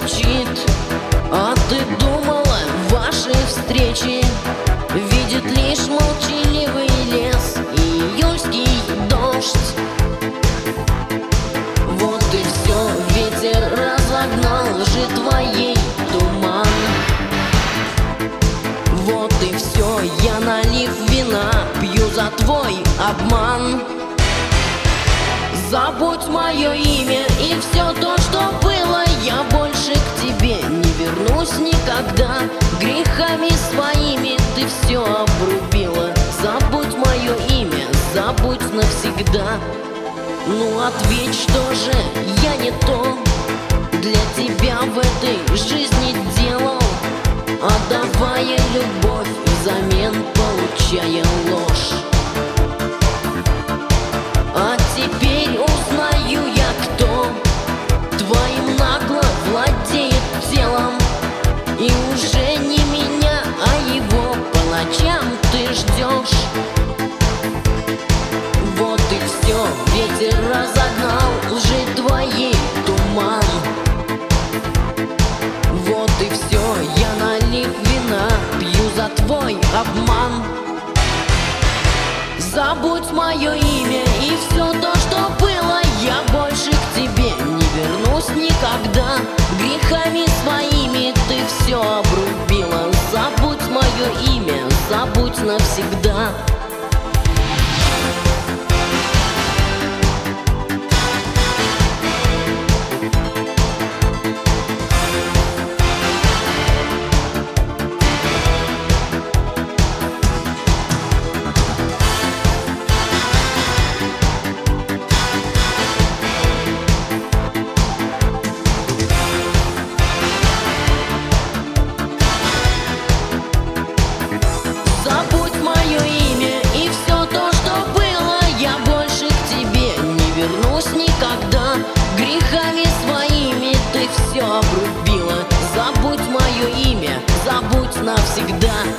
молчит. А ты думала, ваши встречи видит лишь молчаливый лес и июльский дождь. Вот и все, ветер разогнал лжи твоей туман. Вот и все, я, налив вина, пью за твой обман. Забудь мое имя и все то, что было. Я больше к тебе не вернусь никогда. Грехами своими ты все обрубила. Забудь мое имя, забудь навсегда. Ну ответь, что же я не то для тебя в этой жизни делал, отдавая любовь, взамен получая ложь. А теперь узнаю я, кто твоим нагло владеет телом. И уже не меня, а его по ночам ты ждешь. Вот и все, ветер разогнал лжи твоей туман. Вот и все, я, налив вина, пью за твой обман. Забудь мое имя и все то, что было. Я больше к тебе не вернусь никогда. Грехами своими ты все обрубила. Забудь мое имя, забудь навсегда. Никогда грехами своими ты все обрубила. Забудь мое имя, забудь навсегда.